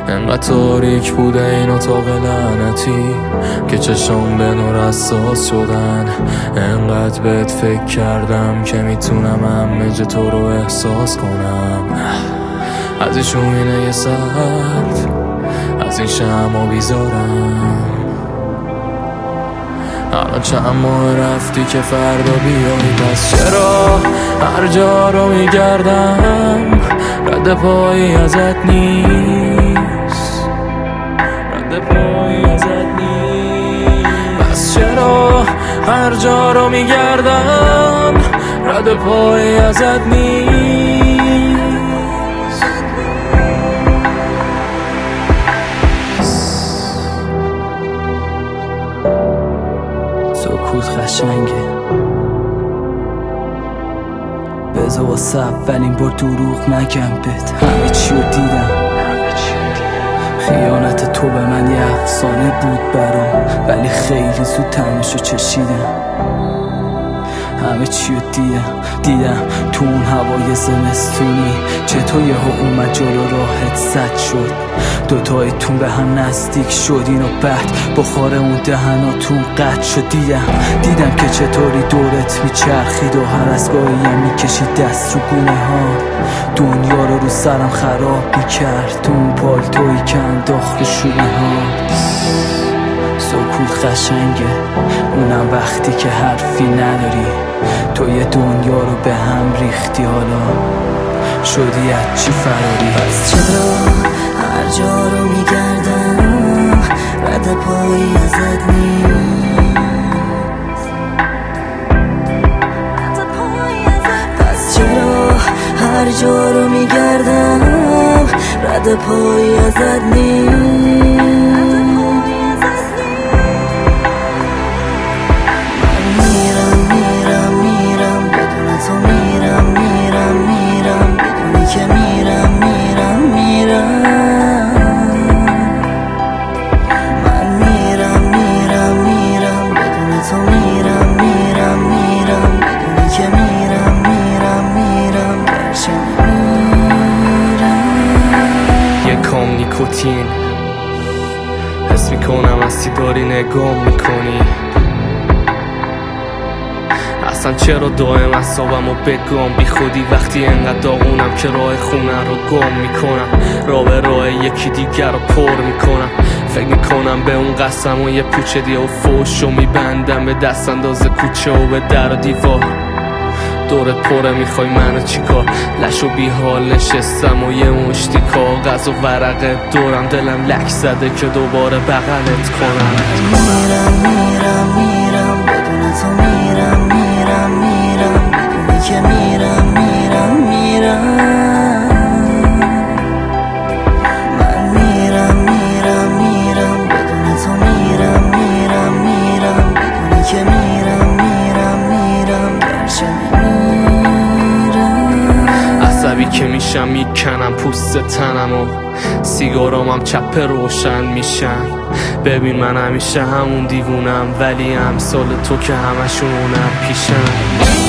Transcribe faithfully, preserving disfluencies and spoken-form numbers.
انقدر تاریک بوده این اتاق لعنتی که چشام به نور حساس شدن. انقدر بهت فکر کردم که میتونم همه جا تو رو احساس کنم. از این شومینه سرد، از این شمع بیزارم. الان چند ماه رفتی که فردا بیایی، پس چرا هر جا رو میگردم رد پایی ازت نیست، رد پایی ازت نیست. پس چرا هر جا رو میگردم رد پایی ازت نیست. سکوت خشنگه، بذار واسه اولین بار دروغ نگم بهت. همه چی رو دیدم، خیانت تو به من یه افسانه بود برام، ولی خیلی زود تماشو چشیدم. همه چی رو دیدم دیدم تو اون هوای زمستونی، چطور یهو اومد جلو راحت زد شد. دوتایتون به هم نزدیک شدین و بعد بخار اون دهناتون قطع شد. دیدم دیدم که چطوری دورت میچرخید و هر از گاهی هم میکشید دست رو گونه ها. دنیا رو رو سرم خراب میکرد تو اون پالتویی که انداخت رو شونه ها. سکوت خشنگه، اونم وقتی که حرفی نداری. تو یه دنیا رو به هم ریختی، حالا شدی از چی فراری. پس چرا هر جا رو میگردم رد پایی ازت نیست. پس چرا هر جا رو میگردم رد پایی ازت نیست. نیکوتین حس میکنم از سیگاری نگاه میکنی. اصلا چرا دائم اعصابمو بگم بی خودی وقتی انقدر داغونم که راه خونه رو گم میکنم. راه به راه یکی دیگر رو پر میکنم. فکر میکنم به اون قسم و یه پوچه دیگه و فوشو میبندم به دست انداز کوچه و به در و دیوار. دورت پره میخوای منو چیکار؟ لش و بی حال نشستم و یه مشتی کاغذ و ورقه دورم، دلم لک زده که دوباره بغلت کنم. میرم میرم میرم بدون تو میرم میرم میرم بدونی که میرم میرم میرم. من میرم میرم میرم بدون تو میرم میرم میرم بدونی که میرم میرم میرم گرچه عصبی که میشم میکنم پوست تنم و سیگارامم چپ روشن میشن. ببین من همیشه همون دیوونم، ولی امثال تو که همشون اونم پیشن.